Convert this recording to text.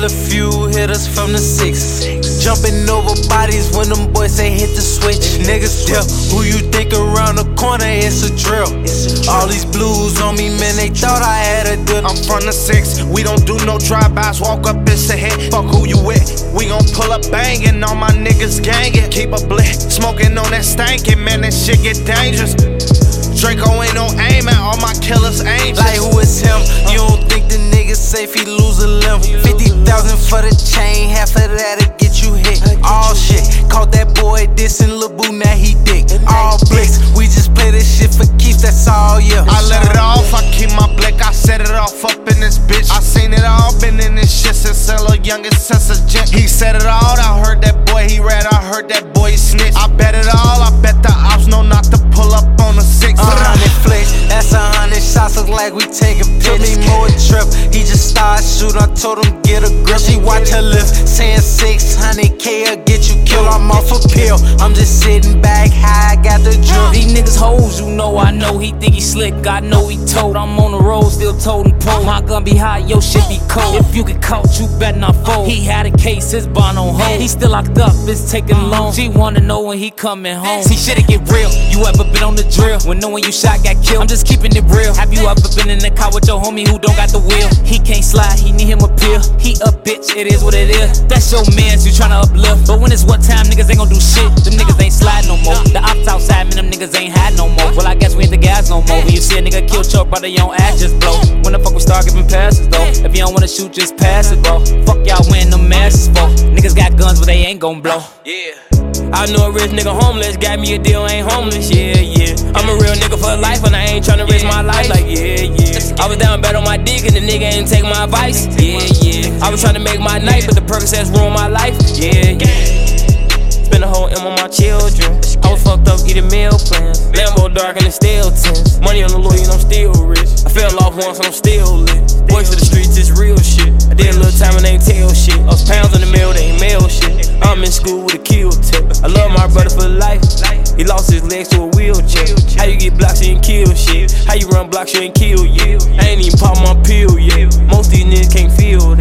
a few hitters from the six. Jumping over bodies when them boys say hit the switch. Niggas tell who you think around the corner, it's a drill. All these blues on me, man, they thought I had a deal. I'm from the six, we don't do no drive-bys. Walk up, it's a hit, fuck who you with. We gon' pull up bangin', all my niggas gangin'. Keep a blick, smoking on that stankin', man, that shit get dangerous. Draco ain't no aim at all my killers angels. Like who is him? You don't think the nigga safe, he lose a limb. 50,000 for the chain, half of that'll get you hit. All shit, caught that boy dissing Lil Boo, now he dick. All blicks, we just play this shit for keeps, that's all, yeah. I let it off, I keep my blick, I set it off up in this bitch. I seen it all, been in this shit since a little youngest since a gent. He said it all, I heard that boy, he read, I heard that boy, he snitch. I bet it all, I bet the ops know not to pull up on the six. 100 flicks, that's 100 shots, look like we taking pics. Me more trip, he just started shooting, I told him get a grip. She watch her lips, saying 600K will get you killed. I'm off a pill, I'm just sitting back high, I got the drip. These niggas hoes, you know, I know he think he slick, I know he told. I'm on the road, still toting pole. My gun be high, your shit be cold. If you get caught, you better not fold. He had a case, his bond on hold. He still locked up, it's taking long. She wanna know when he coming home. See, shit'll get real. You ever been on the drill? When knowing you shot got killed? I'm just keeping it real. Have you ever been in the car with your homie who don't got the wheel? He can't slide, he need him a pill. He a bitch, it is what it is. That's your mans, you tryna uplift. But when it's what time, niggas ain't gon' do shit. Them niggas ain't slide no more. The ops outside, man, them niggas ain't had no more. Well, I guess we ain't the guys no more. When you see a nigga kill your brother, your own ass just blow. When the fuck we start giving passes though? If you don't wanna shoot, just pass it, bro. Fuck y'all wearing them masks for. Niggas got guns, but they ain't gon' blow. Yeah. I know a rich nigga homeless, got me a deal, ain't homeless, yeah, yeah. I'm a real nigga for life, and I ain't tryna risk my life, like, yeah, yeah. I was down bad on my dick, and the nigga ain't take my advice, yeah, yeah. I was tryna make my night, but the Percocets ruined my life, yeah, yeah. Spend a whole M on my children. I was fucked up eating meal plans. Lambo dark and it still tense. Money on the lawyer and I'm still rich. I fell off once and I'm still lit. Voice of the streets is real shit. I did a little time and they ain't tell shit. Us pounds in the mail, they ain't mail shit. I'm in school with a kill tip. I love my brother for life. He lost his legs to a wheelchair. How you get blocks, you ain't kill shit. How you run blocks, you ain't kill yet. I ain't even pop my pill yet. Most of these niggas can't feel